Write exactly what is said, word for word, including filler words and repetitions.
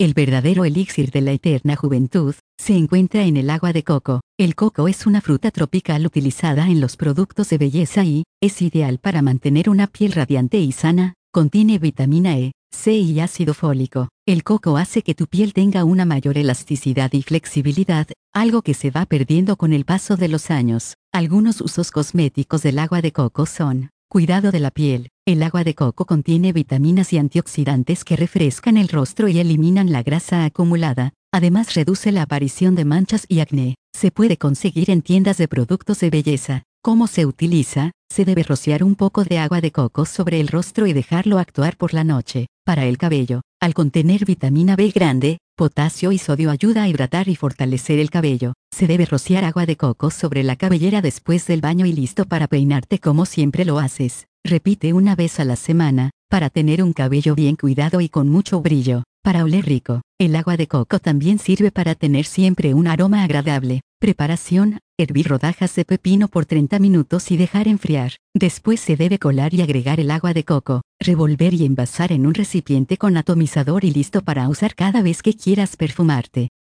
El verdadero elixir de la eterna juventud se encuentra en el agua de coco. El coco es una fruta tropical utilizada en los productos de belleza y es ideal para mantener una piel radiante y sana. Contiene vitamina E, C y ácido fólico. El coco hace que tu piel tenga una mayor elasticidad y flexibilidad, algo que se va perdiendo con el paso de los años. Algunos usos cosméticos del agua de coco son: cuidado de la piel. El agua de coco contiene vitaminas y antioxidantes que refrescan el rostro y eliminan la grasa acumulada. Además, reduce la aparición de manchas y acné. Se puede conseguir en tiendas de productos de belleza. ¿Cómo se utiliza? Se debe rociar un poco de agua de coco sobre el rostro y dejarlo actuar por la noche. Para el cabello, al contener vitamina B grande, potasio y sodio, ayuda a hidratar y fortalecer el cabello. Se debe rociar agua de coco sobre la cabellera después del baño y listo para peinarte como siempre lo haces. Repite una vez a la semana, para tener un cabello bien cuidado y con mucho brillo. Para oler rico, el agua de coco también sirve para tener siempre un aroma agradable. Preparación: hervir rodajas de pepino por treinta minutos y dejar enfriar. Después se debe colar y agregar el agua de coco, revolver y envasar en un recipiente con atomizador y listo para usar cada vez que quieras perfumarte.